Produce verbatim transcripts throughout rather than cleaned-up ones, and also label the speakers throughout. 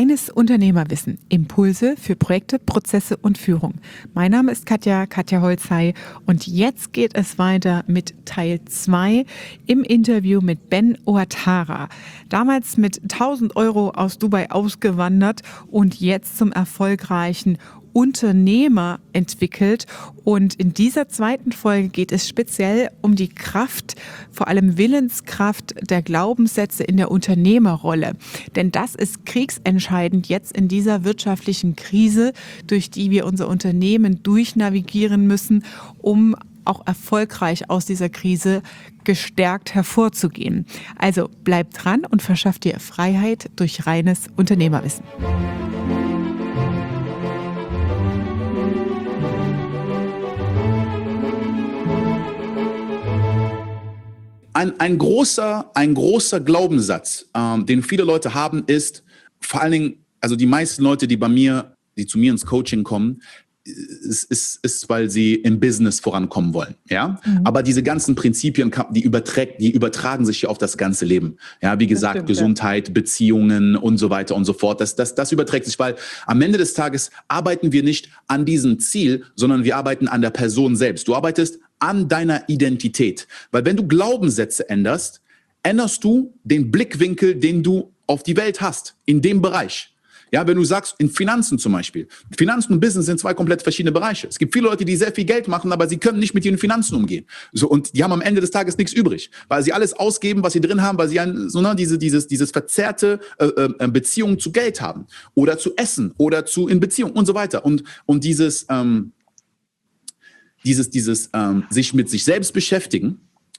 Speaker 1: Reines Unternehmerwissen. Impulse für Projekte, Prozesse und Führung. Mein Name ist Katja, Katja Holzhey und jetzt geht es weiter mit Teil zwei im Interview mit Ben Ouattara. Damals mit tausend Euro aus Dubai ausgewandert und jetzt zum erfolgreichen Unternehmer entwickelt. Und in dieser zweiten Folge geht es speziell um die Kraft, vor allem Willenskraft der Glaubenssätze in der Unternehmerrolle. Denn das ist kriegsentscheidend jetzt in dieser wirtschaftlichen Krise, durch die wir unser Unternehmen durchnavigieren müssen, um auch erfolgreich aus dieser Krise gestärkt hervorzugehen. Also bleibt dran und verschafft dir Freiheit durch reines Unternehmerwissen.
Speaker 2: Ein, ein, großer, ein großer Glaubenssatz, ähm, den viele Leute haben, ist vor allen Dingen, also die meisten Leute, die bei mir, die zu mir ins Coaching kommen, ist, ist, ist weil sie im Business vorankommen wollen. Ja? Mhm. Aber diese ganzen Prinzipien, die, überträgt, die übertragen sich ja auf das ganze Leben. Ja, wie gesagt, stimmt, Gesundheit, ja. Beziehungen und so weiter und so fort. Das, das, das überträgt sich, weil am Ende des Tages arbeiten wir nicht an diesem Ziel, sondern wir arbeiten an der Person selbst. Du arbeitest an deiner Identität. Weil wenn du Glaubenssätze änderst, änderst du den Blickwinkel, den du auf die Welt hast, in dem Bereich. Ja, wenn du sagst, in Finanzen zum Beispiel. Finanzen und Business sind zwei komplett verschiedene Bereiche. Es gibt viele Leute, die sehr viel Geld machen, aber sie können nicht mit ihren Finanzen umgehen. So, und die haben am Ende des Tages nichts übrig, weil sie alles ausgeben, was sie drin haben, weil sie ein, so, ne, diese, dieses, dieses verzerrte äh, äh, Beziehung zu Geld haben oder zu Essen oder zu in Beziehung und so weiter. Und, und dieses, ähm, dieses, dieses ähm, sich mit sich selbst beschäftigen.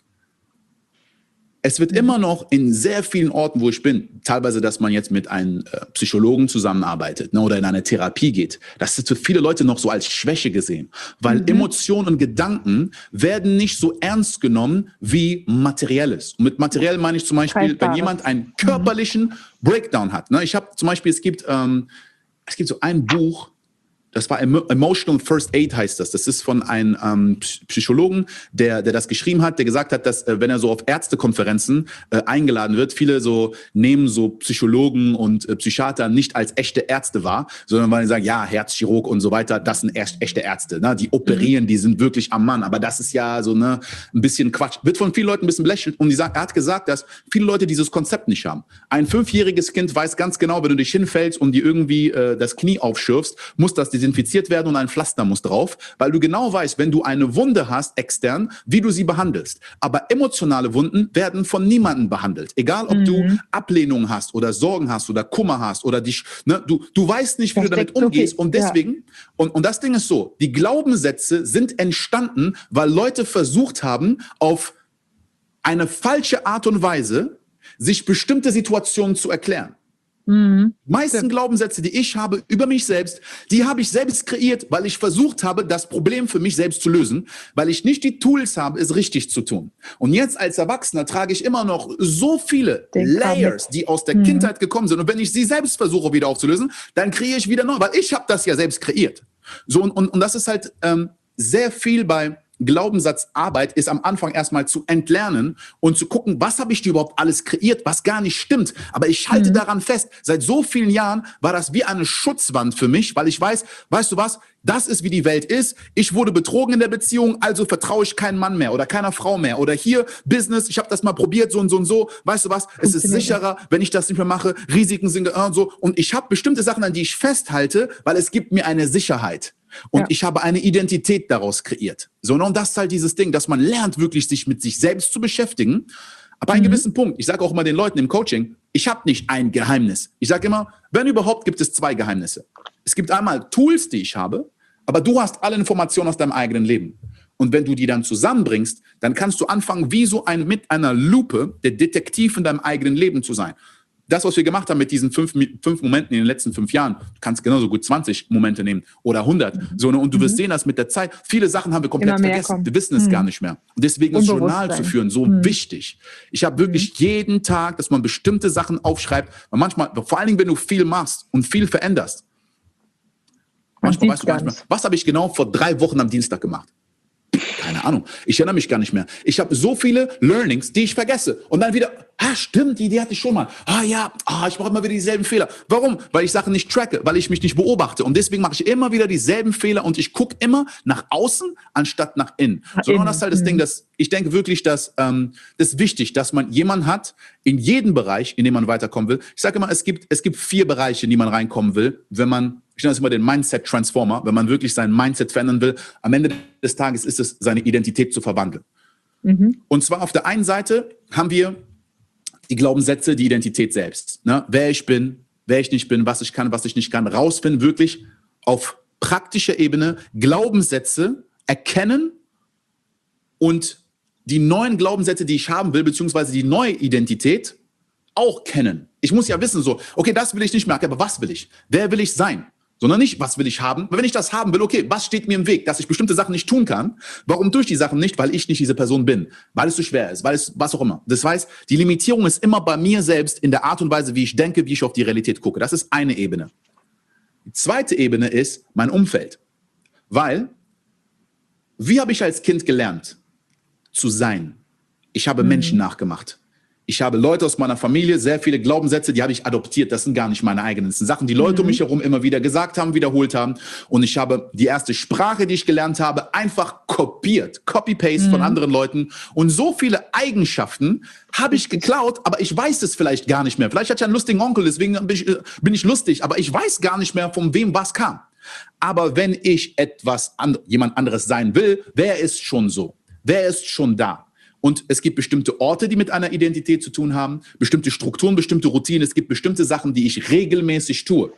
Speaker 2: Es wird immer noch in sehr vielen Orten, wo ich bin, teilweise, dass man jetzt mit einem äh, Psychologen zusammenarbeitet, ne, oder in eine Therapie geht. Das ist für viele Leute noch so als Schwäche gesehen, weil mhm. Emotionen und Gedanken werden nicht so ernst genommen wie Materielles. Und mit materiell meine ich zum Beispiel, wenn jemand einen körperlichen mhm. Breakdown hat. Ne, ich habe zum Beispiel, es gibt, ähm, es gibt so ein Buch, das war Emotional First Aid heißt das. Das ist von einem ähm, Psychologen, der, der das geschrieben hat, der gesagt hat, dass äh, wenn er so auf Ärztekonferenzen äh, eingeladen wird, viele so nehmen so Psychologen und äh, Psychiater nicht als echte Ärzte wahr, sondern weil sie sagen, ja, Herzchirurg und so weiter, das sind erst echte Ärzte. Ne? Die operieren, mhm. die sind wirklich am Mann. Aber das ist ja so ne, ein bisschen Quatsch. Wird von vielen Leuten ein bisschen belächelt. Und die sagen, er hat gesagt, dass viele Leute dieses Konzept nicht haben. Ein fünfjähriges Kind weiß ganz genau, wenn du dich hinfällst und dir irgendwie äh, das Knie aufschürfst, muss das desinfiziert werden und ein Pflaster muss drauf, weil du genau weißt, wenn du eine Wunde hast, extern, wie du sie behandelst. Aber emotionale Wunden werden von niemandem behandelt. Egal, ob mhm. du Ablehnung hast oder Sorgen hast oder Kummer hast oder dich, ne, du, du weißt nicht, wie das du damit umgehst. Okay. Und deswegen, ja. und, und das Ding ist so, die Glaubenssätze sind entstanden, weil Leute versucht haben, auf eine falsche Art und Weise sich bestimmte Situationen zu erklären. Mhm. Die meisten Glaubenssätze, die ich habe über mich selbst, die habe ich selbst kreiert, weil ich versucht habe, das Problem für mich selbst zu lösen, weil ich nicht die Tools habe, es richtig zu tun. Und jetzt als Erwachsener trage ich immer noch so viele Den Layers, die aus der mhm. Kindheit gekommen sind. Und wenn ich sie selbst versuche wieder aufzulösen, dann kreiere ich wieder neu, weil ich habe das ja selbst kreiert. So und, und, und das ist halt ähm, sehr viel bei Glaubenssatzarbeit ist am Anfang erstmal zu entlernen und zu gucken, was habe ich dir überhaupt alles kreiert, was gar nicht stimmt. Aber ich halte mhm. daran fest, seit so vielen Jahren war das wie eine Schutzwand für mich, weil ich weiß, weißt du was, das ist, wie die Welt ist. Ich wurde betrogen in der Beziehung, also vertraue ich keinem Mann mehr oder keiner Frau mehr. Oder hier, Business, ich habe das mal probiert, so und so und so. Weißt du was, es ist sicherer, wenn ich das nicht mehr mache. Risiken sind äh, so. Und ich habe bestimmte Sachen, an die ich festhalte, weil es gibt mir eine Sicherheit. Und ja. ich habe eine Identität daraus kreiert. So, und das ist halt dieses Ding, dass man lernt, wirklich sich mit sich selbst zu beschäftigen. Aber mhm. einen gewissen Punkt, ich sage auch immer den Leuten im Coaching, ich habe nicht ein Geheimnis. Ich sage immer, wenn überhaupt, gibt es zwei Geheimnisse. Es gibt einmal Tools, die ich habe, aber du hast alle Informationen aus deinem eigenen Leben. Und wenn du die dann zusammenbringst, dann kannst du anfangen, wie so ein, mit einer Lupe der Detektiv in deinem eigenen Leben zu sein. Das, was wir gemacht haben mit diesen fünf, fünf Momenten in den letzten fünf Jahren, du kannst genauso gut zwanzig Momente nehmen oder hundert. Mhm. So, ne? Und du wirst mhm. sehen, dass mit der Zeit, viele Sachen haben wir komplett vergessen. Kommt. Wir wissen es mhm. gar nicht mehr. Und deswegen ist Journal zu führen so mhm. wichtig. Ich habe wirklich mhm. jeden Tag, dass man bestimmte Sachen aufschreibt. Und manchmal, vor allen Dingen, wenn du viel machst und viel veränderst, manchmal weißt du gar nicht mehr, was habe ich genau vor drei Wochen am Dienstag gemacht? Keine Ahnung. Ich erinnere mich gar nicht mehr. Ich habe so viele Learnings, die ich vergesse. Und dann wieder, ah, stimmt, die Idee hatte ich schon mal. Ah ja, ah, ich mache immer wieder dieselben Fehler. Warum? Weil ich Sachen nicht tracke, weil ich mich nicht beobachte. Und deswegen mache ich immer wieder dieselben Fehler und ich gucke immer nach außen, anstatt nach innen.
Speaker 1: Nach
Speaker 2: Sondern
Speaker 1: innen.
Speaker 2: das ist halt das
Speaker 1: Mhm.
Speaker 2: Ding, dass ich denke wirklich, dass ähm, das ist wichtig, dass man jemanden hat in jedem Bereich, in dem man weiterkommen will. Ich sage immer, es gibt, es gibt vier Bereiche, in die man reinkommen will, wenn man, ich nenne das immer den Mindset Transformer, wenn man wirklich sein Mindset verändern will. Am Ende des Tages ist es, seine Identität zu verwandeln.
Speaker 1: Mhm.
Speaker 2: Und zwar auf der einen Seite haben wir die Glaubenssätze, die Identität selbst. Ne? Wer ich bin, wer ich nicht bin, was ich kann, was ich nicht kann. Rausfinden, wirklich auf praktischer Ebene Glaubenssätze erkennen und die neuen Glaubenssätze, die ich haben will, beziehungsweise die neue Identität auch kennen. Ich muss ja wissen, so, okay, das will ich nicht mehr, aber was will ich? Wer will ich sein? Sondern nicht, was will ich haben? Weil wenn ich das haben will, okay, was steht mir im Weg, dass ich bestimmte Sachen nicht tun kann? Warum tue ich die Sachen nicht? Weil ich nicht diese Person bin. Weil es zu schwer ist, weil es was auch immer. Das heißt, die Limitierung ist immer bei mir selbst in der Art und Weise, wie ich denke, wie ich auf die Realität gucke. Das ist eine Ebene. Die zweite Ebene ist mein Umfeld. Weil, wie habe ich als Kind gelernt zu sein? Ich habe mhm. Menschen nachgemacht. Ich habe Leute aus meiner Familie, sehr viele Glaubenssätze, die habe ich adoptiert. Das sind gar nicht meine eigenen. Das sind Sachen, die Leute mhm. um mich herum immer wieder gesagt haben, wiederholt haben. Und ich habe die erste Sprache, die ich gelernt habe, einfach kopiert. Copy-Paste mhm. von anderen Leuten. Und so viele Eigenschaften habe ich geklaut, aber ich weiß es vielleicht gar nicht mehr. Vielleicht hatte ich einen lustigen Onkel, deswegen bin ich, bin ich lustig. Aber ich weiß gar nicht mehr, von wem was kam. Aber wenn ich etwas and- jemand anderes sein will, wer ist schon so? Wer ist schon da? Und es gibt bestimmte Orte, die mit einer Identität zu tun haben, bestimmte Strukturen, bestimmte Routinen. Es gibt bestimmte Sachen, die ich regelmäßig tue,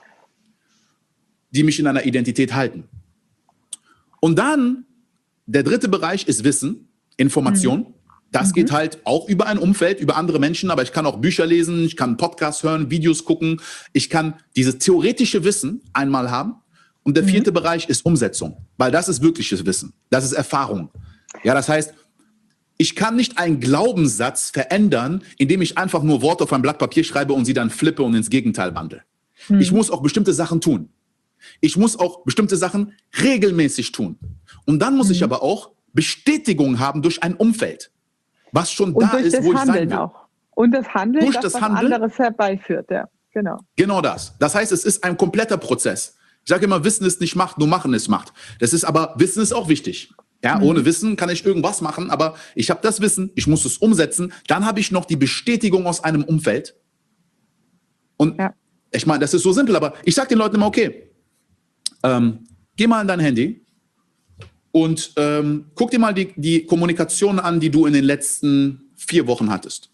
Speaker 2: die mich in einer Identität halten. Und dann, der dritte Bereich ist Wissen, Information. Mhm. Das mhm. geht halt auch über ein Umfeld, über andere Menschen, aber ich kann auch Bücher lesen, ich kann Podcasts hören, Videos gucken. Ich kann dieses theoretische Wissen einmal haben. Und der vierte mhm. Bereich ist Umsetzung, weil das ist wirkliches Wissen. Das ist Erfahrung. Ja, das heißt, ich kann nicht einen Glaubenssatz verändern, indem ich einfach nur Worte auf ein Blatt Papier schreibe und sie dann flippe und ins Gegenteil wandle. Hm. Ich muss auch bestimmte Sachen tun. Ich muss auch bestimmte Sachen regelmäßig tun. Und dann muss hm. ich aber auch Bestätigung haben durch ein Umfeld, was schon und da ist, wo ich sein will.
Speaker 1: Auch. Und das Handeln,
Speaker 2: durch
Speaker 1: das,
Speaker 2: das
Speaker 1: was
Speaker 2: Handeln,
Speaker 1: anderes herbeiführt. Ja, genau.
Speaker 2: Genau das. Das heißt, es ist ein kompletter Prozess. Ich sage immer, Wissen ist nicht Macht, nur Machen ist Macht. Das ist aber, Wissen ist auch wichtig. Ja, mhm. ohne Wissen kann ich irgendwas machen, aber ich habe das Wissen, ich muss es umsetzen. Dann habe ich noch die Bestätigung aus einem Umfeld. Und ja. ich meine, das ist so simpel, aber ich sage den Leuten immer, okay, ähm, geh mal in dein Handy und ähm, guck dir mal die, die Kommunikation an, die du in den letzten vier Wochen hattest.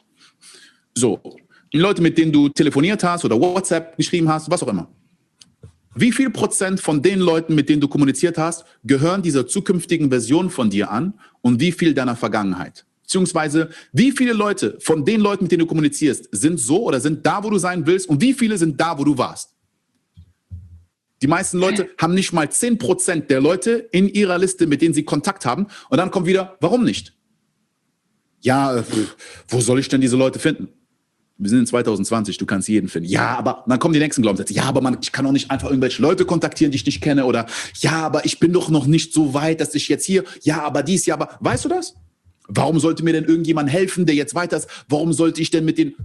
Speaker 2: So, die Leute, mit denen du telefoniert hast oder WhatsApp geschrieben hast, was auch immer. Wie viel Prozent von den Leuten, mit denen du kommuniziert hast, gehören dieser zukünftigen Version von dir an und wie viel deiner Vergangenheit? Beziehungsweise, wie viele Leute von den Leuten, mit denen du kommunizierst, sind so oder sind da, wo du sein willst und wie viele sind da, wo du warst? Die meisten Leute haben nicht mal zehn Prozent der Leute in ihrer Liste, mit denen sie Kontakt haben. Und dann kommt wieder, warum nicht? Ja, pff, wo soll ich denn diese Leute finden? Wir sind in zwanzig zwanzig, du kannst jeden finden. Ja, aber dann kommen die nächsten Glaubenssätze. Ja, aber man, ich kann auch nicht einfach irgendwelche Leute kontaktieren, die ich nicht kenne. Oder ja, aber ich bin doch noch nicht so weit, dass ich jetzt hier, ja, aber dies, ja, aber weißt du das? Warum sollte mir denn irgendjemand helfen, der jetzt weiter ist? Warum sollte ich denn mit den...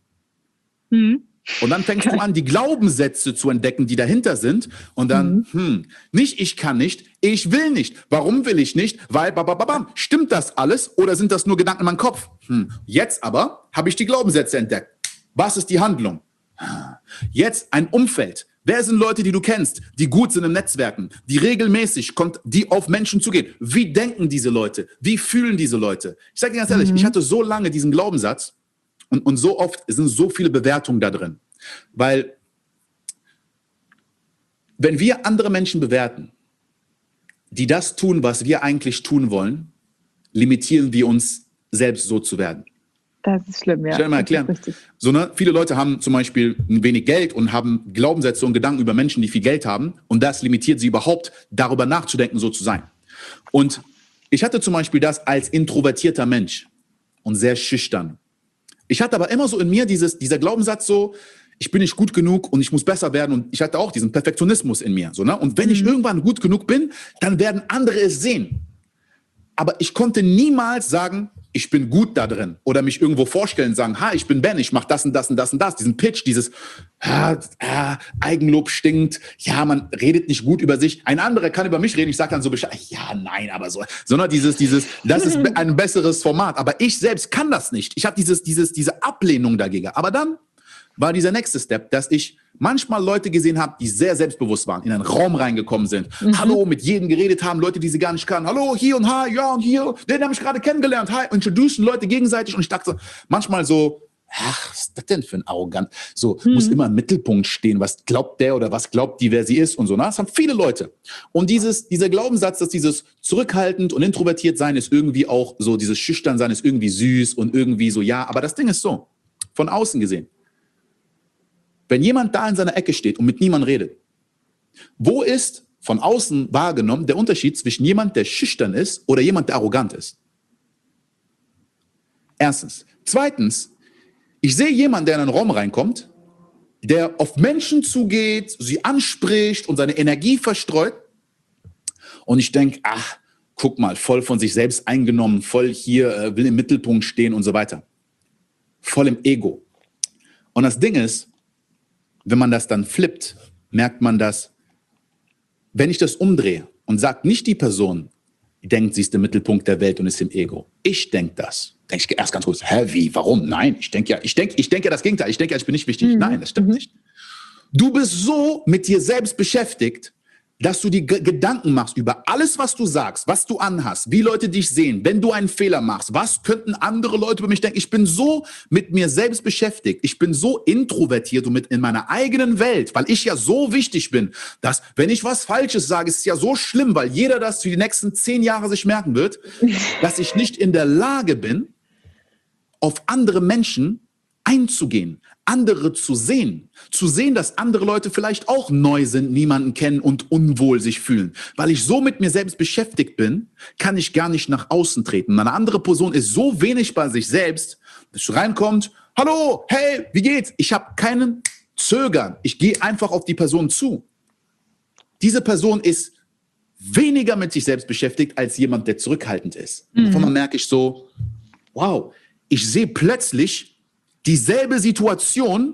Speaker 2: Mhm. Und dann fängst du an, die Glaubenssätze zu entdecken, die dahinter sind. Und dann, mhm. hm, nicht ich kann nicht, ich will nicht. Warum will ich nicht? Weil, babababam, stimmt das alles oder sind das nur Gedanken in meinem Kopf? Hm. Jetzt aber habe ich die Glaubenssätze entdeckt. Was ist die Handlung? Jetzt ein Umfeld. Wer sind Leute, die du kennst, die gut sind im Netzwerken, die regelmäßig, die auf Menschen zugehen? Wie denken diese Leute? Wie fühlen diese Leute? Ich sage dir ganz ehrlich, mhm. ich hatte so lange diesen Glaubenssatz, Und, und so oft sind so viele Bewertungen da drin. Weil, wenn wir andere Menschen bewerten, die das tun, was wir eigentlich tun wollen, limitieren wir uns selbst so zu werden.
Speaker 1: Das ist schlimm, ja.
Speaker 2: Ich will mal erklären. So, ne, viele Leute haben zum Beispiel ein wenig Geld und haben Glaubenssätze und Gedanken über Menschen, die viel Geld haben. Und das limitiert sie überhaupt, darüber nachzudenken, so zu sein. Und ich hatte zum Beispiel das als introvertierter Mensch und sehr schüchtern. Ich hatte aber immer so in mir dieses, dieser Glaubenssatz so, ich bin nicht gut genug und ich muss besser werden. Und ich hatte auch diesen Perfektionismus in mir. So, ne? Und wenn mhm. ich irgendwann gut genug bin, dann werden andere es sehen. Aber ich konnte niemals sagen, ich bin gut da drin oder mich irgendwo vorstellen, sagen, ha, ich bin Ben, ich mache das und das und das und das, diesen Pitch, dieses ah, ah, Eigenlob stinkt, ja, man redet nicht gut über sich, ein anderer kann über mich reden, ich sage dann so Bescheid, ja, nein, aber so, sondern dieses, dieses, das ist ein besseres Format, aber ich selbst kann das nicht, ich habe dieses, dieses, diese Ablehnung dagegen, aber dann war dieser nächste Step, dass ich manchmal Leute gesehen habe, die sehr selbstbewusst waren, in einen Raum reingekommen sind, mhm. hallo, mit jedem geredet haben, Leute, die sie gar nicht kannten, hallo, hier und hi, ja und hier, den habe ich gerade kennengelernt, hi, introducen Leute gegenseitig und ich dachte manchmal so, ach, was ist das denn für ein Arrogant, so, mhm. muss immer im Mittelpunkt stehen, was glaubt der oder was glaubt die, wer sie ist und so, na? Das haben viele Leute und dieses, dieser Glaubenssatz, dass dieses zurückhaltend und introvertiert sein ist irgendwie auch so, dieses schüchtern sein ist irgendwie süß und irgendwie so, ja, aber das Ding ist so, von außen gesehen, wenn jemand da in seiner Ecke steht und mit niemandem redet, wo ist von außen wahrgenommen der Unterschied zwischen jemand, der schüchtern ist oder jemand, der arrogant ist? Erstens. Zweitens, ich sehe jemanden, der in einen Raum reinkommt, der auf Menschen zugeht, sie anspricht und seine Energie verstreut. Und ich denke, ach, guck mal, voll von sich selbst eingenommen, voll hier, äh, will im Mittelpunkt stehen und so weiter. Voll im Ego. Und das Ding ist, wenn man das dann flippt, merkt man, dass, wenn ich das umdrehe und sage, nicht die Person denkt, sie ist der Mittelpunkt der Welt und ist im Ego. Ich denke das. Denke ich erst ganz kurz, hä, wie, warum? Nein, ich denke ja, ich denke, ich denke ja das Gegenteil. Ich denke ja, ich bin nicht wichtig. Mhm. Nein, das stimmt mhm. nicht. Du bist so mit dir selbst beschäftigt, dass du dir G- Gedanken machst über alles, was du sagst, was du anhast, wie Leute dich sehen, wenn du einen Fehler machst, was könnten andere Leute über mich denken? Ich bin so mit mir selbst beschäftigt, ich bin so introvertiert und mit in meiner eigenen Welt, weil ich ja so wichtig bin, dass wenn ich was Falsches sage, ist es ja so schlimm, weil jeder das für die nächsten zehn Jahre sich merken wird, dass ich nicht in der Lage bin, auf andere Menschen einzugehen, andere zu sehen, zu sehen, dass andere Leute vielleicht auch neu sind, niemanden kennen und unwohl sich fühlen. Weil ich so mit mir selbst beschäftigt bin, kann ich gar nicht nach außen treten. Und eine andere Person ist so wenig bei sich selbst, dass reinkommt, hallo, hey, wie geht's? Ich habe keinen Zögern. Ich gehe einfach auf die Person zu. Diese Person ist weniger mit sich selbst beschäftigt als jemand, der zurückhaltend ist. Mhm. Und davon merke ich so, wow, ich sehe plötzlich dieselbe Situation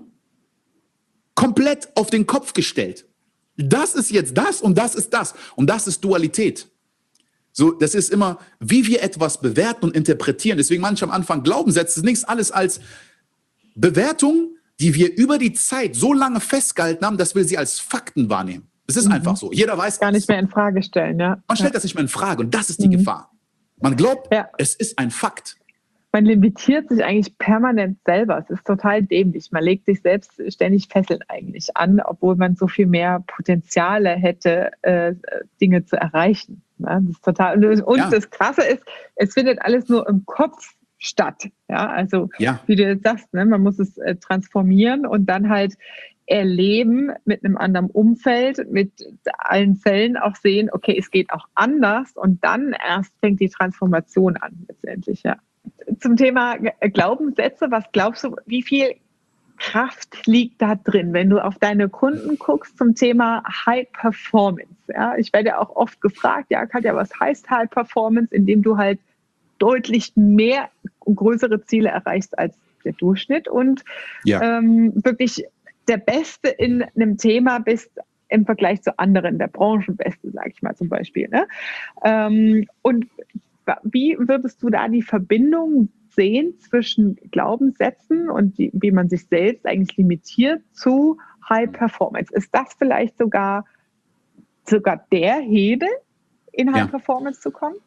Speaker 2: komplett auf den Kopf gestellt. Das ist jetzt das und das ist das. Und das ist Dualität. So, das ist immer, wie wir etwas bewerten und interpretieren. Deswegen manche am Anfang Glaubenssätze, ist nichts alles als Bewertung, die wir über die Zeit so lange festgehalten haben, dass wir sie als Fakten wahrnehmen. Es ist mhm. einfach so. Jeder weiß
Speaker 1: gar nicht mehr in Frage stellen. Ja.
Speaker 2: Man stellt
Speaker 1: ja.
Speaker 2: das nicht mehr in Frage und das ist die mhm. Gefahr. Man glaubt, ja. es ist ein Fakt.
Speaker 1: Man limitiert sich eigentlich permanent selber. Es ist total dämlich. Man legt sich selbst ständig Fesseln eigentlich an, obwohl man so viel mehr Potenziale hätte, äh, Dinge zu erreichen. Ja, das ist total. Und, und ja. das Krasse ist, es findet alles nur im Kopf statt. Ja, also ja. wie du jetzt sagst, ne, man muss es äh, transformieren und dann halt erleben mit einem anderen Umfeld, mit allen Fällen auch sehen, okay, es geht auch anders und dann erst fängt die Transformation an letztendlich, ja. Zum Thema Glaubenssätze, was glaubst du, wie viel Kraft liegt da drin, wenn du auf deine Kunden guckst zum Thema High Performance? Ja, ich werde ja auch oft gefragt, ja, Katja, was heißt High Performance, indem du halt deutlich mehr und größere Ziele erreichst als der Durchschnitt und ja. ähm, wirklich der Beste in einem Thema bist im Vergleich zu anderen, der Branchenbeste, sage ich mal zum Beispiel. Ne? Ähm, und wie würdest du da die Verbindung sehen zwischen Glaubenssätzen und die, wie man sich selbst eigentlich limitiert zu High Performance? Ist das vielleicht sogar, sogar der Hebel, in High ja. Performance zu kommen?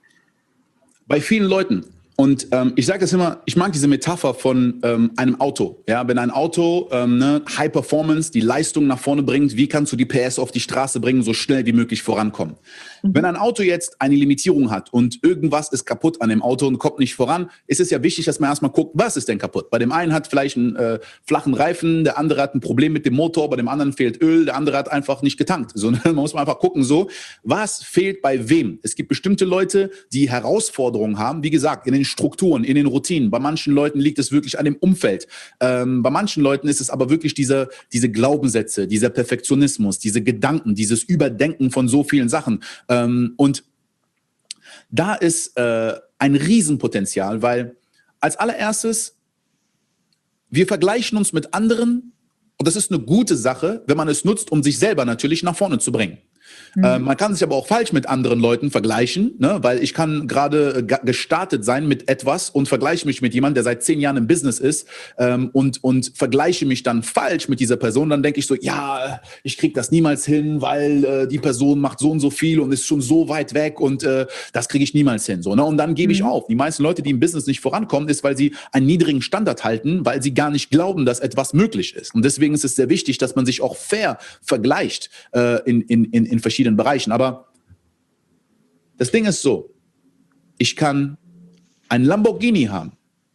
Speaker 2: Bei vielen Leuten. Und ähm, ich sage das immer, ich mag diese Metapher von ähm, einem Auto. Ja, wenn ein Auto ähm, ne, High Performance, die Leistung nach vorne bringt, wie kannst du die P S auf die Straße bringen, so schnell wie möglich vorankommen? Mhm. Wenn ein Auto jetzt eine Limitierung hat und irgendwas ist kaputt an dem Auto und kommt nicht voran, ist es ja wichtig, dass man erstmal guckt, was ist denn kaputt? Bei dem einen hat vielleicht einen äh, flachen Reifen, der andere hat ein Problem mit dem Motor, bei dem anderen fehlt Öl, der andere hat einfach nicht getankt. So, man muss man einfach gucken, so, was fehlt bei wem? Es gibt bestimmte Leute, die Herausforderungen haben, wie gesagt, in den Strukturen, in den Routinen. Bei manchen Leuten liegt es wirklich an dem Umfeld. Ähm, bei manchen Leuten ist es aber wirklich diese, diese Glaubenssätze, dieser Perfektionismus, diese Gedanken, dieses Überdenken von so vielen Sachen. Ähm, und da ist äh, ein Riesenpotenzial, weil als allererstes, wir vergleichen uns mit anderen und das ist eine gute Sache, wenn man es nutzt, um sich selber natürlich nach vorne zu bringen. Mhm. Äh, man kann sich aber auch falsch mit anderen Leuten vergleichen, ne? Weil ich kann gerade äh, gestartet sein mit etwas und vergleiche mich mit jemandem, der seit zehn Jahren im Business ist ähm, und, und vergleiche mich dann falsch mit dieser Person. Dann denke ich so, ja, ich kriege das niemals hin, weil äh, die Person macht so und so viel und ist schon so weit weg und äh, das kriege ich niemals hin. So, ne? Und dann gebe mhm. ich auf. Die meisten Leute, die im Business nicht vorankommen, ist, weil sie einen niedrigen Standard halten, weil sie gar nicht glauben, dass etwas möglich ist. Und deswegen ist es sehr wichtig, dass man sich auch fair vergleicht äh, in, in, in, in verschiedenen Bereichen. Aber das Ding ist so, ich kann ein Lamborghini haben.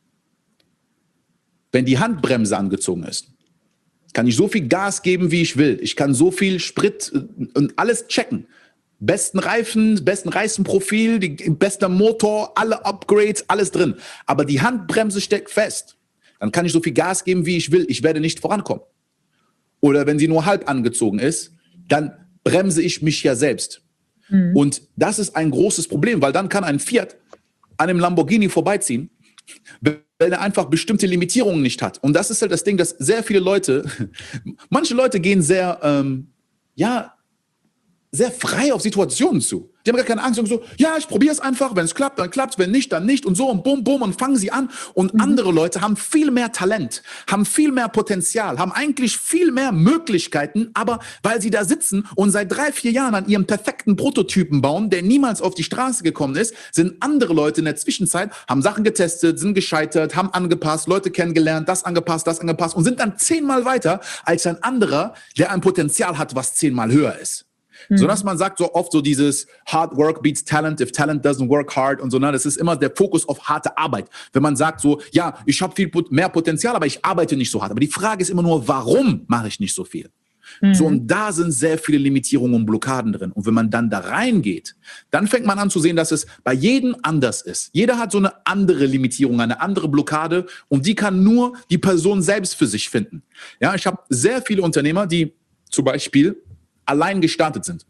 Speaker 2: Wenn die Handbremse angezogen ist, kann ich so viel Gas geben, wie ich will. Ich kann so viel Sprit und alles checken. Besten Reifen, besten Reifenprofil, die bester Motor, alle Upgrades, alles drin. Aber die Handbremse steckt fest. Dann kann ich so viel Gas geben, wie ich will. Ich werde nicht vorankommen. Oder wenn sie nur halb angezogen ist, dann bremse ich mich ja selbst. Mhm. Und das ist ein großes Problem, weil dann kann ein Fiat an einem Lamborghini vorbeiziehen, weil er einfach bestimmte Limitierungen nicht hat. Und das ist halt das Ding, dass sehr viele Leute, manche Leute gehen sehr, ähm, ja, sehr frei auf Situationen zu. Die haben gar keine Angst und so, ja, ich probiere es einfach, wenn es klappt, dann klappt es, wenn nicht, dann nicht und so und bum, bum und fangen sie an. Und mhm. andere Leute haben viel mehr Talent, haben viel mehr Potenzial, haben eigentlich viel mehr Möglichkeiten, aber weil sie da sitzen und seit drei, vier Jahren an ihrem perfekten Prototypen bauen, der niemals auf die Straße gekommen ist, sind andere Leute in der Zwischenzeit, haben Sachen getestet, sind gescheitert, haben angepasst, Leute kennengelernt, das angepasst, das angepasst und sind dann zehnmal weiter als ein anderer, der ein Potenzial hat, was zehnmal höher ist. Mhm. So dass man sagt so oft so dieses Hard Work beats Talent, if Talent doesn't work hard und so, ne? Das ist immer der Fokus auf harte Arbeit. Wenn man sagt so, ja, ich habe viel mehr Potenzial, aber ich arbeite nicht so hart. Aber die Frage ist immer nur, warum mache ich nicht so viel? Mhm. So, und da sind sehr viele Limitierungen und Blockaden drin. Und wenn man dann da reingeht, dann fängt man an zu sehen, dass es bei jedem anders ist. Jeder hat so eine andere Limitierung, eine andere Blockade und die kann nur die Person selbst für sich finden. Ja, ich habe sehr viele Unternehmer, die zum Beispiel allein gestartet sind,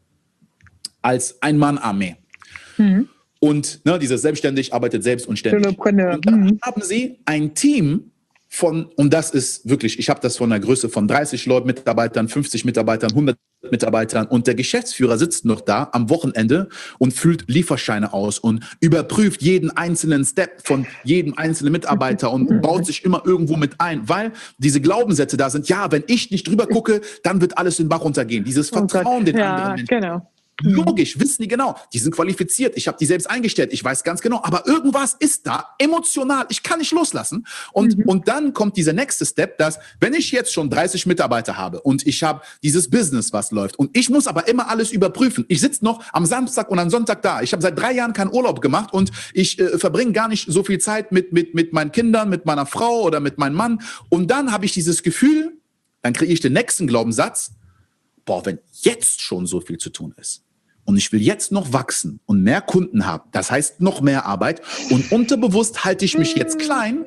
Speaker 2: als Ein-Mann-Armee. Mhm. Und ne, dieses selbstständig, arbeitet selbst und ständig. Und dann mhm. haben sie ein Team von, und das ist wirklich, ich habe das von einer Größe von dreißig Leuten, Mitarbeitern, fünfzig Mitarbeitern, hundert Mitarbeitern und der Geschäftsführer sitzt noch da am Wochenende und füllt Lieferscheine aus und überprüft jeden einzelnen Step von jedem einzelnen Mitarbeiter und baut sich immer irgendwo mit ein, weil diese Glaubenssätze da sind, ja, wenn ich nicht drüber gucke, dann wird alles in den Bach runtergehen. Dieses Vertrauen den
Speaker 1: ja,
Speaker 2: anderen Menschen.
Speaker 1: Genau.
Speaker 2: Logisch, wissen die genau. Die sind qualifiziert. Ich habe die selbst eingestellt. Ich weiß ganz genau. Aber irgendwas ist da emotional. Ich kann nicht loslassen. Und, mhm. und dann kommt dieser nächste Step, dass wenn ich jetzt schon dreißig Mitarbeiter habe und ich habe dieses Business, was läuft und ich muss aber immer alles überprüfen. Ich sitze noch am Samstag und am Sonntag da. Ich habe seit drei Jahren keinen Urlaub gemacht und ich äh, verbringe gar nicht so viel Zeit mit, mit, mit meinen Kindern, mit meiner Frau oder mit meinem Mann. Und dann habe ich dieses Gefühl, dann kriege ich den nächsten Glaubenssatz, boah, wenn jetzt schon so viel zu tun ist und ich will jetzt noch wachsen und mehr Kunden haben, das heißt noch mehr Arbeit und unterbewusst halte ich mich jetzt klein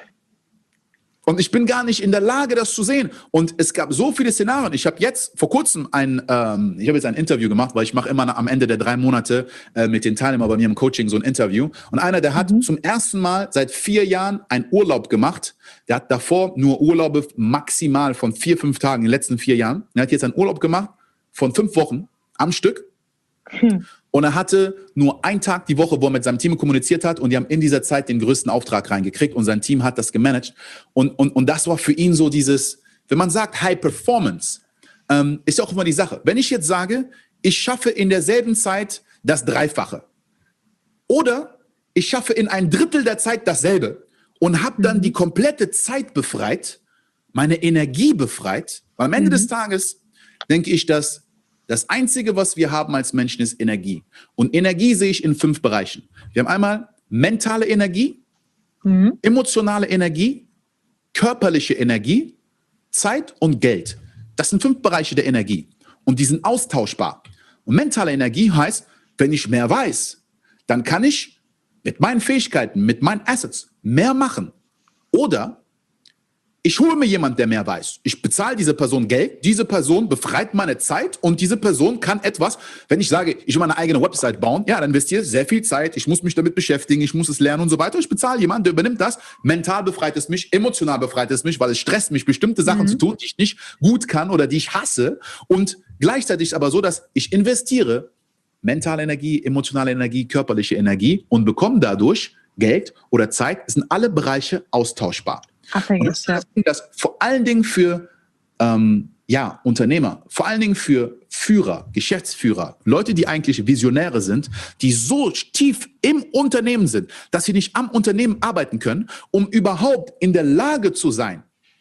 Speaker 2: und ich bin gar nicht in der Lage, das zu sehen. Und es gab so viele Szenarien. Ich habe jetzt vor kurzem ein, ähm, ich habe jetzt ein Interview gemacht, weil ich mache immer am Ende der drei Monate äh, mit den Teilnehmern bei mir im Coaching so ein Interview. Und einer, der hat mhm. zum ersten Mal seit vier Jahren einen Urlaub gemacht. Der hat davor nur Urlaube maximal von vier, fünf Tagen in den letzten vier Jahren. Er hat jetzt einen Urlaub gemacht von fünf Wochen am Stück. Hm. Und er hatte nur einen Tag die Woche, wo er mit seinem Team kommuniziert hat und die haben in dieser Zeit den größten Auftrag reingekriegt und sein Team hat das gemanagt. Und, und, und das war für ihn so dieses, wenn man sagt High Performance, ähm, ist ja auch immer die Sache. Wenn ich jetzt sage, ich schaffe in derselben Zeit das Dreifache oder ich schaffe in ein Drittel der Zeit dasselbe und habe dann mhm. die komplette Zeit befreit, meine Energie befreit, weil am Ende mhm. des Tages denke ich, dass das Einzige, was wir haben als Menschen, ist Energie. Und Energie sehe ich in fünf Bereichen. Wir haben einmal mentale Energie, mhm. emotionale Energie, körperliche Energie, Zeit und Geld. Das sind fünf Bereiche der Energie. Und die sind austauschbar. Und mentale Energie heißt, wenn ich mehr weiß, dann kann ich mit meinen Fähigkeiten, mit meinen Assets mehr machen. Oder ich hole mir jemanden, der mehr weiß. Ich bezahle diese Person Geld, diese Person befreit meine Zeit und diese Person kann etwas, wenn ich sage, ich will meine eigene Website bauen, ja, dann investiere ich sehr viel Zeit, ich muss mich damit beschäftigen, ich muss es lernen und so weiter. Ich bezahle jemanden, der übernimmt das. Mental befreit es mich, emotional befreit es mich, weil es stresst mich, bestimmte Sachen mhm. zu tun, die ich nicht gut kann oder die ich hasse. Und gleichzeitig aber so, dass ich investiere mentale Energie, emotionale Energie, körperliche Energie und bekomme dadurch Geld oder Zeit. Es sind alle Bereiche austauschbar.
Speaker 1: Abhängig,
Speaker 2: und das, ja. das vor allen Dingen für ähm, ja, Unternehmer, vor allen Dingen für Führer, Geschäftsführer, Leute, die eigentlich Visionäre sind, die so tief im Unternehmen sind, dass sie nicht am Unternehmen arbeiten können, um überhaupt in der Lage zu sein,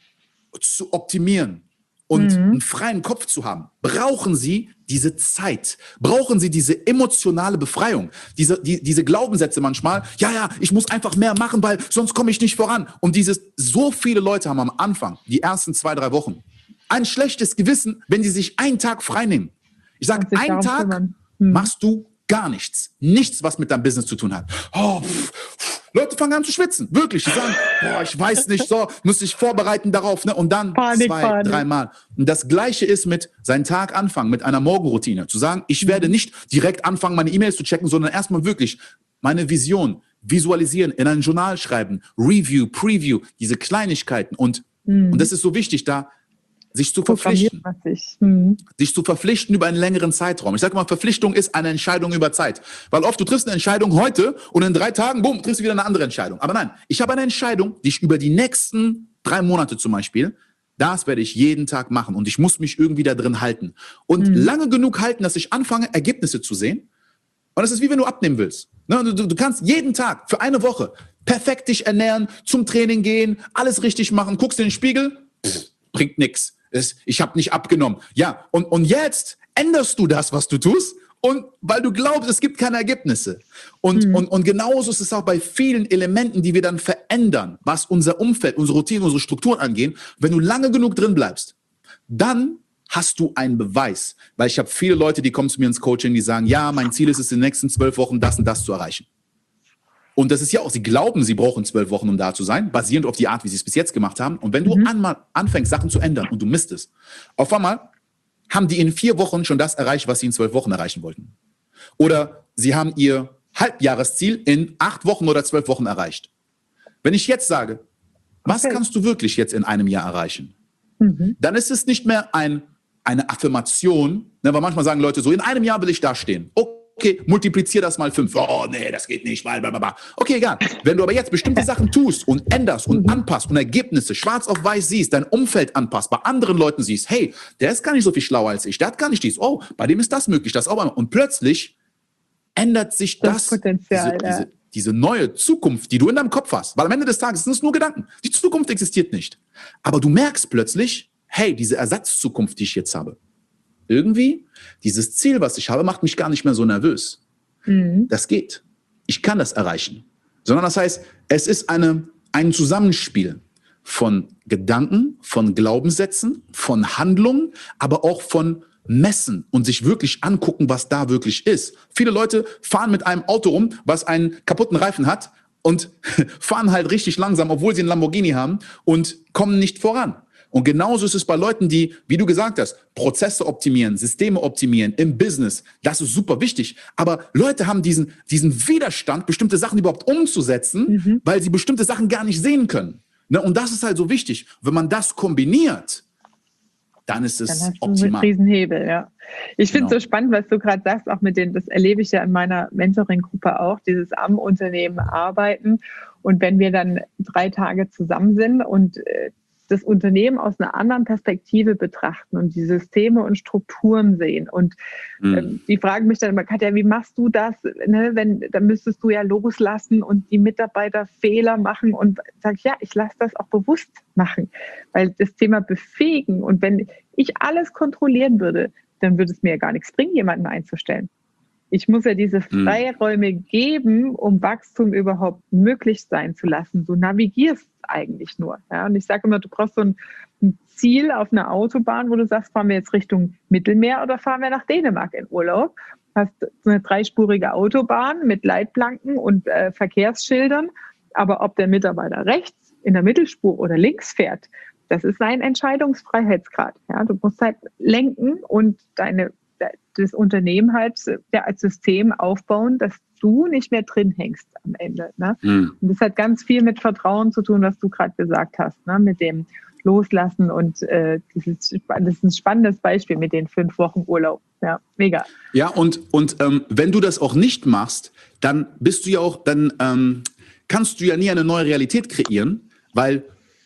Speaker 2: zu optimieren und mhm. einen freien Kopf zu haben, brauchen sie diese Zeit, brauchen sie diese emotionale Befreiung, diese, die, diese Glaubenssätze manchmal, ja, ja, ich muss einfach mehr machen, weil sonst komme ich nicht voran. Und dieses, so viele Leute haben am Anfang, die ersten zwei, drei Wochen, ein schlechtes Gewissen, wenn sie sich einen Tag frei nehmen. Ich sage, einen Tag hm. machst du gar nichts. Nichts, was mit deinem Business zu tun hat. Oh, pff, pff. Leute fangen an zu schwitzen. Wirklich. Die sagen, boah, ich weiß nicht, so, muss ich vorbereiten darauf. Ne? Und dann Panik, zwei, Panik. dreimal. Und das Gleiche ist mit seinen Tag anfangen, mit einer Morgenroutine. Zu sagen, ich werde nicht direkt anfangen, meine E-Mails zu checken, sondern erstmal wirklich meine Vision visualisieren, in ein Journal schreiben, Review, Preview, diese Kleinigkeiten. Und, mhm. und das ist so wichtig, da sich zu verpflichten. Mhm. Sich zu verpflichten über einen längeren Zeitraum. Ich sage mal, Verpflichtung ist eine Entscheidung über Zeit. Weil oft, du triffst eine Entscheidung heute und in drei Tagen, bumm, triffst du wieder eine andere Entscheidung. Aber nein, ich habe eine Entscheidung, die ich über die nächsten drei Monate zum Beispiel, das werde ich jeden Tag machen und ich muss mich irgendwie da drin halten. Und mhm. lange genug halten, dass ich anfange, Ergebnisse zu sehen. Und das ist wie wenn du abnehmen willst. Du, du, du kannst jeden Tag für eine Woche perfekt dich ernähren, zum Training gehen, alles richtig machen, guckst in den Spiegel, pff, bringt nichts. Ich habe nicht abgenommen. Ja, und, und jetzt änderst du das, was du tust, und weil du glaubst, es gibt keine Ergebnisse. Und, mhm. und, und genauso ist es auch bei vielen Elementen, die wir dann verändern, was unser Umfeld, unsere Routinen, unsere Strukturen angehen. Wenn du lange genug drin bleibst, dann hast du einen Beweis. Weil ich habe viele Leute, die kommen zu mir ins Coaching, die sagen, ja, mein Ziel ist es, in den nächsten zwölf Wochen das und das zu erreichen. Und das ist ja auch, sie glauben, sie brauchen zwölf Wochen, um da zu sein, basierend auf die Art, wie sie es bis jetzt gemacht haben. Und wenn du mhm. einmal anfängst, Sachen zu ändern und du misst es, auf einmal haben die in vier Wochen schon das erreicht, was sie in zwölf Wochen erreichen wollten. Oder sie haben ihr Halbjahresziel in acht Wochen oder zwölf Wochen erreicht. Wenn ich jetzt sage, was okay. kannst du wirklich jetzt in einem Jahr erreichen? Mhm. Dann ist es nicht mehr ein, eine Affirmation, ne, weil manchmal sagen Leute so, in einem Jahr will ich da stehen. Okay. Okay, multiplizier das mal fünf. Oh, nee, das geht nicht, weil, blablabla. Okay, egal. Wenn du aber jetzt bestimmte Sachen tust und änderst und anpasst und Ergebnisse schwarz auf weiß siehst, dein Umfeld anpasst, bei anderen Leuten siehst, hey, der ist gar nicht so viel schlauer als ich, der hat gar nicht dies. Oh, bei dem ist das möglich, das auch. Und plötzlich ändert sich das, das Potenzial, diese, ja. diese, diese neue Zukunft, die du in deinem Kopf hast. Weil am Ende des Tages sind es nur Gedanken. Die Zukunft existiert nicht. Aber du merkst plötzlich, hey, diese Ersatzzukunft, die ich jetzt habe, irgendwie, dieses Ziel, was ich habe, macht mich gar nicht mehr so nervös. Mhm. Das geht. Ich kann das erreichen. Sondern das heißt, es ist eine, ein Zusammenspiel von Gedanken, von Glaubenssätzen, von Handlungen, aber auch von Messen und sich wirklich angucken, was da wirklich ist. Viele Leute fahren mit einem Auto rum, was einen kaputten Reifen hat und fahren halt richtig langsam, obwohl sie einen Lamborghini haben und kommen nicht voran. Und genauso ist es bei Leuten, die, wie du gesagt hast, Prozesse optimieren, Systeme optimieren im Business. Das ist super wichtig. Aber Leute haben diesen, diesen Widerstand, bestimmte Sachen überhaupt umzusetzen, mhm. weil sie bestimmte Sachen gar nicht sehen können. Ne? Und das ist halt so wichtig. Wenn man das kombiniert, dann ist es dann hast du optimal.
Speaker 1: Einen Riesenhebel, ja. Ich finde es genau. so spannend, was du gerade sagst, auch mit den, das erlebe ich ja in meiner Mentoring-Gruppe auch, dieses am Unternehmen arbeiten. Und wenn wir dann drei Tage zusammen sind und äh, das Unternehmen aus einer anderen Perspektive betrachten und die Systeme und Strukturen sehen. Und mhm. ähm, die fragen mich dann immer, Katja, wie machst du das? Ne, wenn, dann müsstest du ja loslassen und die Mitarbeiter Fehler machen. Und sag ich, ja, ich lasse das auch bewusst machen. Weil das Thema befähigen und wenn ich alles kontrollieren würde, dann würde es mir ja gar nichts bringen, jemanden einzustellen. Ich muss ja diese Freiräume mhm. geben, um Wachstum überhaupt möglich sein zu lassen. Du navigierst eigentlich nur. Ja? Und ich sage immer, du brauchst so ein, ein Ziel auf einer Autobahn, wo du sagst, fahren wir jetzt Richtung Mittelmeer oder fahren wir nach Dänemark in Urlaub? Hast so eine dreispurige Autobahn mit Leitplanken und äh, Verkehrsschildern. Aber ob der Mitarbeiter rechts in der Mittelspur oder links fährt, das ist sein Entscheidungsfreiheitsgrad. Ja, du musst halt lenken und deine, das Unternehmen halt ja, als System aufbauen, dass du nicht mehr drin hängst am Ende. Ne? Mhm. Und das hat ganz viel mit Vertrauen zu tun, was du gerade gesagt hast, ne? Mit dem Loslassen und äh, dieses, das ist ein spannendes Beispiel mit den fünf Wochen Urlaub. Ja, mega.
Speaker 2: Ja, und, und ähm, wenn du das auch nicht machst, dann bist du ja auch, dann ähm, kannst du ja nie eine neue Realität kreieren, weil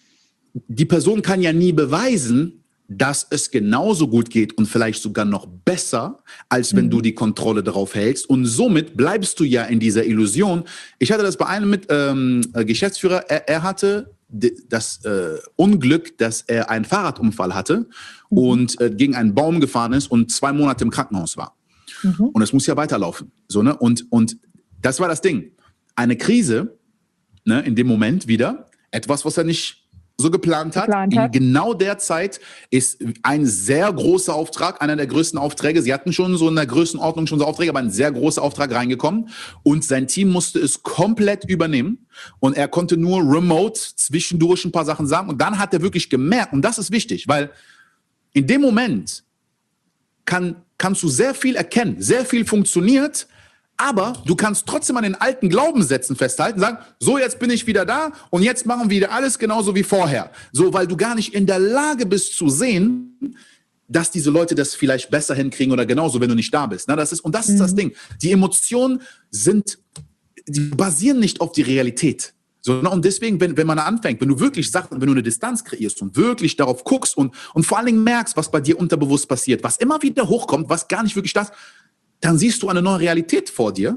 Speaker 2: die Person kann ja nie beweisen, dass es genauso gut geht und vielleicht sogar noch besser, als wenn mhm. du die Kontrolle darauf hältst. Und somit bleibst du ja in dieser Illusion. Ich hatte das bei einem mit ähm, Geschäftsführer, er, er hatte das äh, Unglück, dass er einen Fahrradunfall hatte mhm. und äh, gegen einen Baum gefahren ist und zwei Monate im Krankenhaus war. Mhm. Und es muss ja weiterlaufen. So, ne? und, und das war das Ding. Eine Krise, ne, in dem Moment wieder, etwas, was er nicht so geplant hat.
Speaker 1: geplant hat.
Speaker 2: In genau der Zeit ist ein sehr großer Auftrag, einer der größten Aufträge. Sie hatten schon so in der Größenordnung schon so Aufträge, aber ein sehr großer Auftrag reingekommen. Und sein Team musste es komplett übernehmen. Und er konnte nur remote zwischendurch ein paar Sachen sagen. Und dann hat er wirklich gemerkt, und das ist wichtig, weil in dem Moment kann, kannst du sehr viel erkennen, sehr viel funktioniert, aber du kannst trotzdem an den alten Glaubenssätzen festhalten, sagen, so jetzt bin ich wieder da und jetzt machen wir wieder alles genauso wie vorher. So, weil du gar nicht in der Lage bist zu sehen, dass diese Leute das vielleicht besser hinkriegen oder genauso, wenn du nicht da bist. Na, das ist, und das mhm. ist das Ding. Die Emotionen sind, die basieren nicht auf die Realität. So, und deswegen, wenn, wenn man da anfängt, wenn du wirklich Sachen, wenn du eine Distanz kreierst und wirklich darauf guckst und, und vor allen Dingen merkst, was bei dir unterbewusst passiert, was immer wieder hochkommt, was gar nicht wirklich das, dann siehst du eine neue Realität vor dir,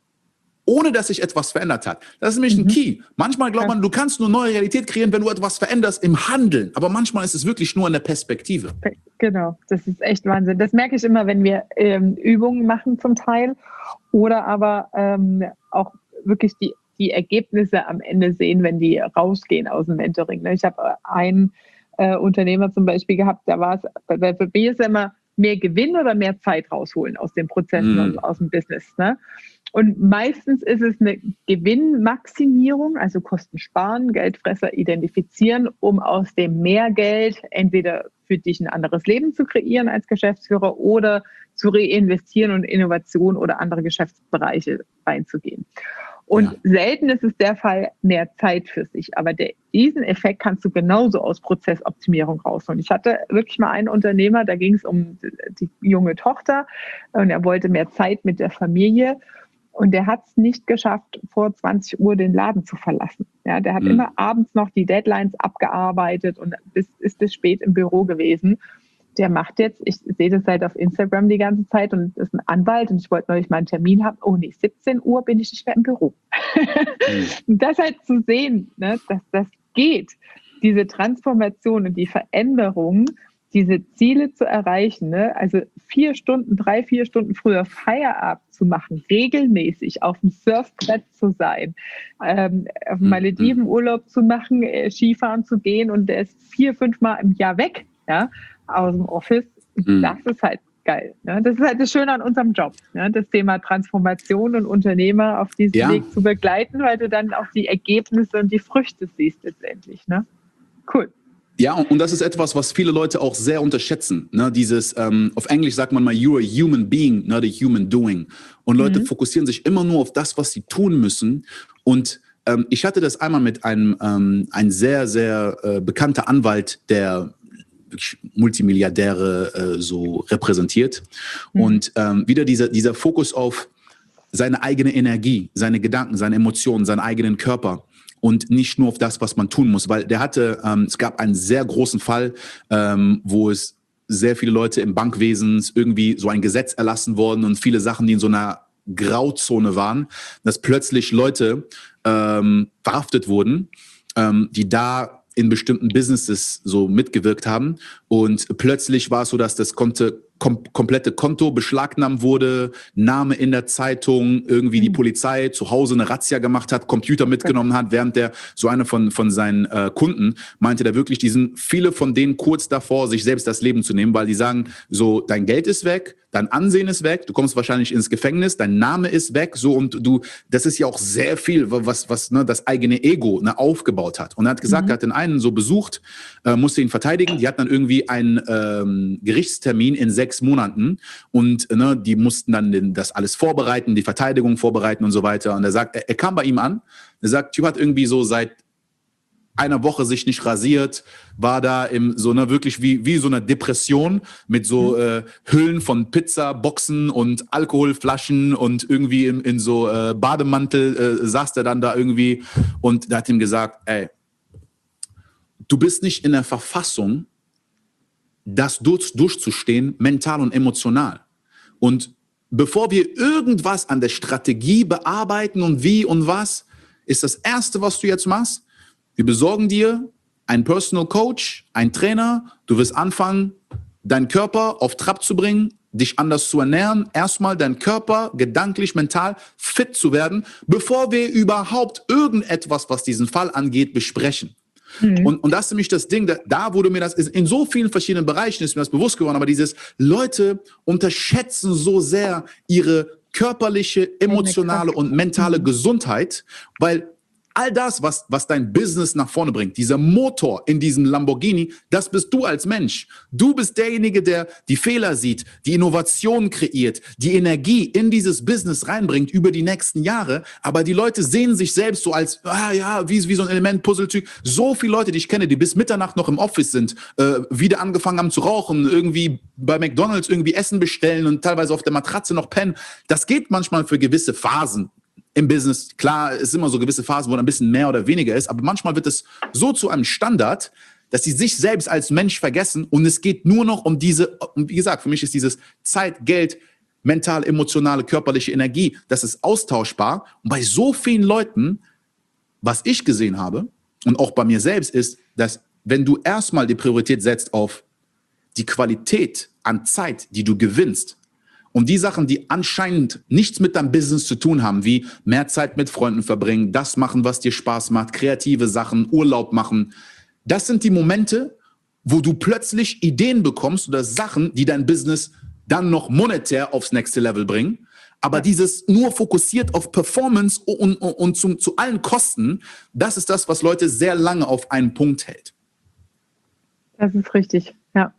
Speaker 2: ohne dass sich etwas verändert hat. Das ist nämlich mhm. ein Key. Manchmal glaubt man, du kannst nur neue Realität kreieren, wenn du etwas veränderst im Handeln. Aber manchmal ist es wirklich nur in der Perspektive.
Speaker 1: Genau, das ist echt Wahnsinn. Das merke ich immer, wenn wir ähm, Übungen machen zum Teil oder aber ähm, auch wirklich die, die Ergebnisse am Ende sehen, wenn die rausgehen aus dem Mentoring. Ich habe einen äh, Unternehmer zum Beispiel gehabt, da war es, bei, bei mir ist immer mehr Gewinn oder mehr Zeit rausholen aus den Prozessen mm. und aus dem Business. Ne? Und meistens ist es eine Gewinnmaximierung, also Kosten sparen, Geldfresser identifizieren, um aus dem Mehrgeld entweder für dich ein anderes Leben zu kreieren als Geschäftsführer oder zu reinvestieren und Innovation oder andere Geschäftsbereiche reinzugehen. Und ja. selten ist es der Fall, mehr Zeit für sich. Aber der, diesen Effekt kannst du genauso aus Prozessoptimierung rausholen. Ich hatte wirklich mal einen Unternehmer, da ging es um die junge Tochter und er wollte mehr Zeit mit der Familie. Und der hat es nicht geschafft, vor zwanzig Uhr den Laden zu verlassen. Ja, der hat mhm. immer abends noch die Deadlines abgearbeitet und bis, ist bis spät im Büro gewesen. Der macht jetzt, ich sehe das halt auf Instagram die ganze Zeit und ist ein Anwalt und ich wollte neulich mal einen Termin haben. Oh nee, siebzehn Uhr bin ich nicht mehr im Büro. Mhm. Und das halt zu sehen, ne, dass das geht, diese Transformation und die Veränderung, diese Ziele zu erreichen, ne, also vier Stunden, drei, vier Stunden früher Feierabend zu machen, regelmäßig auf dem Surfbrett zu sein, ähm, auf dem Malediven Urlaub zu machen, äh, Skifahren zu gehen und der ist vier, fünf Mal im Jahr weg, ja, aus dem Office, mhm. das ist halt geil. Ne? Das ist halt das Schöne an unserem Job, ne? Das Thema Transformation und Unternehmer auf diesem ja. Weg zu begleiten, weil du dann auch die Ergebnisse und die Früchte siehst letztendlich. Ne? Cool.
Speaker 2: Ja, und das ist etwas, was viele Leute auch sehr unterschätzen. Ne? Dieses, ähm, auf Englisch sagt man mal, you're a human being, not a human doing. Und Leute mhm. fokussieren sich immer nur auf das, was sie tun müssen. Und ähm, ich hatte das einmal mit einem ähm, ein sehr, sehr äh, bekannter Anwalt, der Multimilliardäre äh, so repräsentiert. Mhm. Und ähm, wieder dieser, dieser Fokus auf seine eigene Energie, seine Gedanken, seine Emotionen, seinen eigenen Körper und nicht nur auf das, was man tun muss. Weil der hatte, ähm, es gab einen sehr großen Fall, ähm, wo es sehr viele Leute im Bankwesen irgendwie so ein Gesetz erlassen worden und viele Sachen, die in so einer Grauzone waren, dass plötzlich Leute ähm, verhaftet wurden, ähm, die da in bestimmten Businesses so mitgewirkt haben und plötzlich war es so, dass das konnte kom- komplette Konto beschlagnahmt wurde, Name in der Zeitung, irgendwie mhm. die Polizei zu Hause eine Razzia gemacht hat, Computer mitgenommen hat, während der, so einer von, von seinen äh, Kunden, meinte der wirklich, die sind viele von denen kurz davor, sich selbst das Leben zu nehmen, weil die sagen, so, dein Geld ist weg, dein Ansehen ist weg, du kommst wahrscheinlich ins Gefängnis, dein Name ist weg, so, und du, das ist ja auch sehr viel, was, was ne, das eigene Ego ne, aufgebaut hat. Und er hat gesagt, mhm. er hat den einen so besucht, äh, musste ihn verteidigen, die hatten dann irgendwie einen ähm, Gerichtstermin in sechs Monaten und ne, die mussten dann den, das alles vorbereiten, die Verteidigung vorbereiten und so weiter. Und er sagt, er, er kam bei ihm an, er sagt, Typ hat irgendwie so seit einer Woche sich nicht rasiert, war da im so ne wirklich wie wie so eine Depression mit so äh, Hüllen von Pizza, Boxen und Alkoholflaschen und irgendwie in, in so äh, Bademantel äh, saß er dann da irgendwie und da hat ihm gesagt, ey, du bist nicht in der Verfassung, das durch, durchzustehen, mental und emotional. Und bevor wir irgendwas an der Strategie bearbeiten und wie und was, ist das Erste, was du jetzt machst, wir besorgen dir einen Personal Coach, einen Trainer. Du wirst anfangen, deinen Körper auf Trab zu bringen, dich anders zu ernähren. Erstmal deinen Körper gedanklich, mental fit zu werden, bevor wir überhaupt irgendetwas, was diesen Fall angeht, besprechen. Mhm. Und, und das ist nämlich das Ding, da, da wurde mir das, in so vielen verschiedenen Bereichen ist mir das bewusst geworden, aber dieses, Leute unterschätzen so sehr ihre körperliche, emotionale und mentale Gesundheit, weil all das, was, was dein Business nach vorne bringt, dieser Motor in diesem Lamborghini, das bist du als Mensch. Du bist derjenige, der die Fehler sieht, die Innovation kreiert, die Energie in dieses Business reinbringt über die nächsten Jahre. Aber die Leute sehen sich selbst so als, ah ja, wie, wie so ein Element-Puzzletyp. So viele Leute, die ich kenne, die bis Mitternacht noch im Office sind, äh, wieder angefangen haben zu rauchen, irgendwie bei McDonald's irgendwie Essen bestellen und teilweise auf der Matratze noch pennen. Das geht manchmal für gewisse Phasen. Im Business, klar, es sind immer so gewisse Phasen, wo ein bisschen mehr oder weniger ist, aber manchmal wird es so zu einem Standard, dass sie sich selbst als Mensch vergessen und es geht nur noch um diese, und wie gesagt, für mich ist dieses Zeit, Geld, mental, emotionale, körperliche Energie, das ist austauschbar. Und bei so vielen Leuten, was ich gesehen habe und auch bei mir selbst ist, dass wenn du erstmal die Priorität setzt auf die Qualität an Zeit, die du gewinnst, und die Sachen, die anscheinend nichts mit deinem Business zu tun haben, wie mehr Zeit mit Freunden verbringen, das machen, was dir Spaß macht, kreative Sachen, Urlaub machen, das sind die Momente, wo du plötzlich Ideen bekommst oder Sachen, die dein Business dann noch monetär aufs nächste Level bringen. Aber dieses nur fokussiert auf Performance und, und, und zum, zu allen Kosten, das ist das, was Leute sehr lange auf einen Punkt hält.
Speaker 1: Das ist richtig, ja.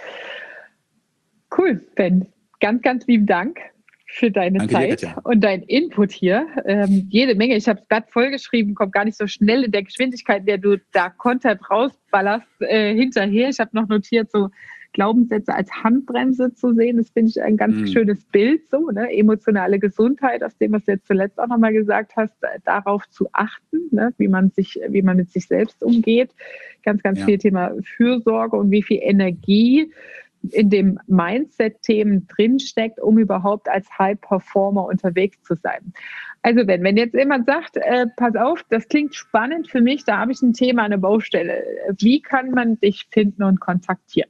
Speaker 1: Cool, Ben. Ganz, ganz lieben Dank für deine Danke Zeit dir, und deinen Input hier. Ähm, jede Menge. Ich habe es gerade vollgeschrieben, kommt gar nicht so schnell in der Geschwindigkeit, in der du da Content rausballerst, äh, hinterher. Ich habe noch notiert, so Glaubenssätze als Handbremse zu sehen. Das finde ich ein ganz mm. schönes Bild. So, ne? Emotionale Gesundheit, aus dem, was du jetzt zuletzt auch nochmal gesagt hast, darauf zu achten, ne? wie man sich, wie man mit sich selbst umgeht. Ganz, ganz ja. viel Thema Fürsorge und wie viel Energie in dem Mindset-Themen drinsteckt, um überhaupt als High-Performer unterwegs zu sein. Also wenn, wenn jetzt jemand sagt, äh, pass auf, das klingt spannend für mich, da habe ich ein Thema, eine Baustelle. Wie kann man dich finden und kontaktieren?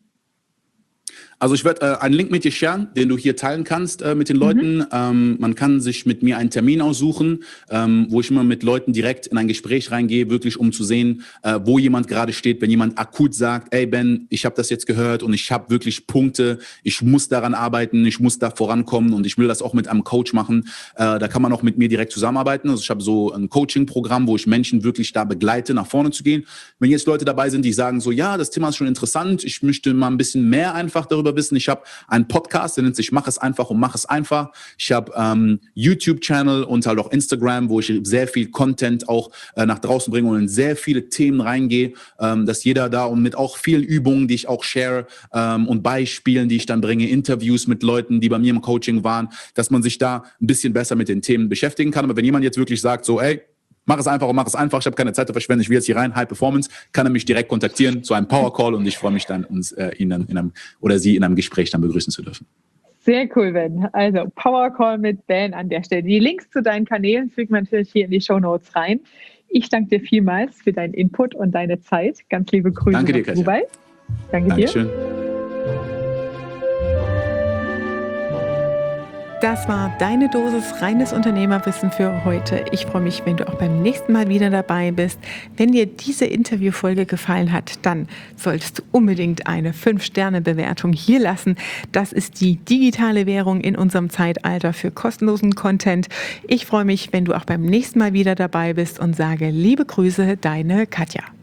Speaker 2: Also ich werde äh, einen Link mit dir sharen, den du hier teilen kannst äh, mit den Leuten. Mhm. Ähm, man kann sich mit mir einen Termin aussuchen, ähm, wo ich immer mit Leuten direkt in ein Gespräch reingehe, wirklich um zu sehen, äh, wo jemand gerade steht. Wenn jemand akut sagt, ey Ben, ich habe das jetzt gehört und ich habe wirklich Punkte, ich muss daran arbeiten, ich muss da vorankommen und ich will das auch mit einem Coach machen, äh, da kann man auch mit mir direkt zusammenarbeiten. Also ich habe so ein Coaching-Programm, wo ich Menschen wirklich da begleite, nach vorne zu gehen. Wenn jetzt Leute dabei sind, die sagen so, ja, das Thema ist schon interessant, ich möchte mal ein bisschen mehr einfach darüber wissen. Ich habe einen Podcast, der nennt sich Mach es einfach und mach es einfach. Ich habe ähm, YouTube-Channel und halt auch Instagram, wo ich sehr viel Content auch äh, nach draußen bringe und in sehr viele Themen reingehe, ähm, dass jeder da und mit auch vielen Übungen, die ich auch share ähm, und Beispielen, die ich dann bringe, Interviews mit Leuten, die bei mir im Coaching waren, dass man sich da ein bisschen besser mit den Themen beschäftigen kann. Aber wenn jemand jetzt wirklich sagt, so, ey, mach es einfach und mach es einfach. Ich habe keine Zeit zu verschwenden. Ich will jetzt hier rein, High Performance. Kann er mich direkt kontaktieren zu einem Power Call und ich freue mich dann, uns äh, ihn dann in einem oder sie in einem Gespräch dann begrüßen zu dürfen.
Speaker 1: Sehr cool, Ben. Also Power Call mit Ben an der Stelle. Die Links zu deinen Kanälen fügen wir natürlich hier in die Shownotes rein. Ich danke dir vielmals für deinen Input und deine Zeit. Ganz liebe Grüße
Speaker 2: danke dir,
Speaker 1: nach Dubai. Danke
Speaker 2: Dankeschön.
Speaker 1: dir. Das war deine Dosis reines Unternehmerwissen für heute. Ich freue mich, wenn du auch beim nächsten Mal wieder dabei bist. Wenn dir diese Interviewfolge gefallen hat, dann solltest du unbedingt eine fünf Sterne Bewertung hier lassen. Das ist die digitale Währung in unserem Zeitalter für kostenlosen Content. Ich freue mich, wenn du auch beim nächsten Mal wieder dabei bist und sage liebe Grüße, deine Katja.